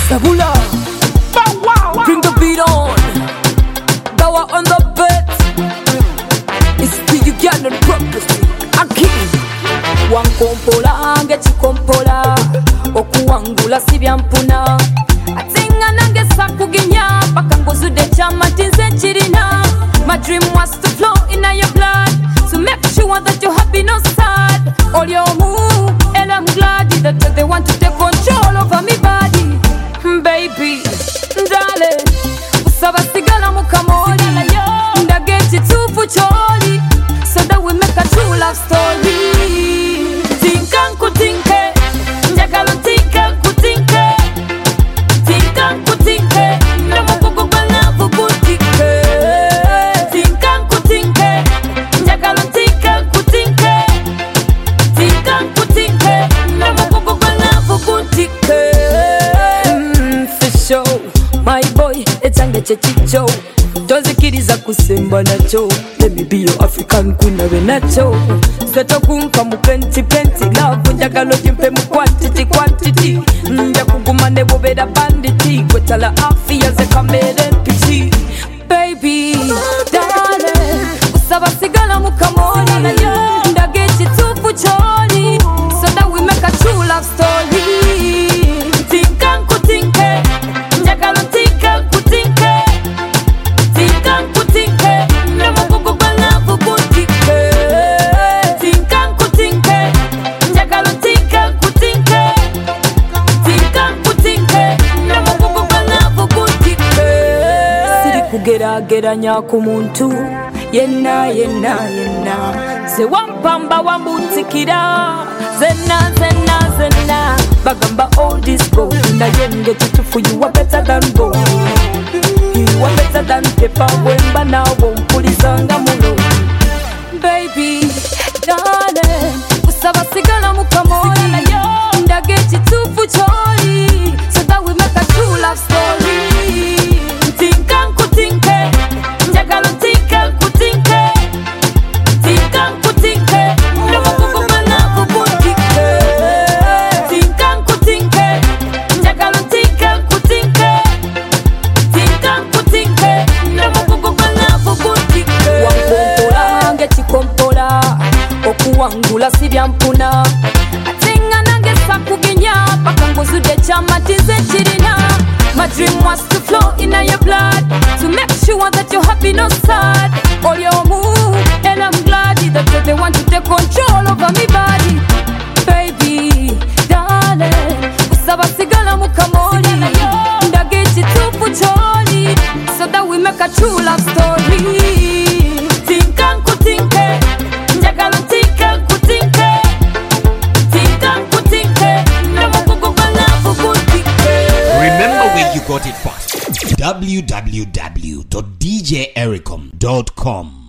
Sabula, bring the beat on. Power on the beat. It's the Ugandan prophecy. Akin wankompola nge chikompola okuwangula sibyampuna atenga nange sakuginya paka ngozude chama tinze chirina. My dream was to flow in your blood, to make sure that you're happy, no sad. All your move, and I'm glad that they want to take control over me body. Baby, darling, usaba sigala mukamoli, ndageti tufu choli, so that we make a true love story. Tinkan kutinke, njagalo tinkan kutinke, tinkan kutinke, namukuku balavu butike. Tinkan kutinke, njagalo tinkan kutinke, tinkan kutinke, namukuku balavu butike. For sure, my boy, etange chechicho. Tozikiriza kusemba nacho. Let me be your African queen awe nacho. Seto kumpa mu penti penti. Love njagalo jimpe mu quantity. Nja kuguma ne bobeda banditi. Kwetala afia ze kamere pichi. Baby, darling, usaba sigala mukamoli. Ndageti tufu choli, so that we make a true love story. Tinkan kutinke, njagalo tinkan kutinke, tinkan kutinke, namukuku balavu butike. Tinkan kutinke, njagalo tinkan kutinke, tinkan kutinke, namukuku balavu butike. Siri kugerageranya ku muntu yenna ze wampamba wamutikira zenna bagamba all this gold na yenge tutufu. You are better than gold, you are better than paper. Wemba na wompulizanga mulo. Baby, darling, usaba sigala mukamoli, ndageti tufu choli, so that we make a true love story. Tinkan kutinke, njagalo tinkan kutinke, tinkan kutinke, namukuku balavu butike. Tinkan kutinke, njagalo tinkan kutinke, tinkan kutinke, namukuku balavu butike. Wankompola nge chikompola, okuwangula sibyampuna atenga nange sakuginya paka ngozude chama tinze chirina. My dream was to flow in your blood, to make sure that you're happy, no sad. All your move, and I'm glad that they want to take control over me body. Baby, darling, usaba sigala mukamoli, ndageti tufu choli, so that we make a true love story. Tinkan kutinke, njagalo tinkan kutinke, tinkan kutinke, namukuku balavu butike. Remember where you got it first. www.djericom.com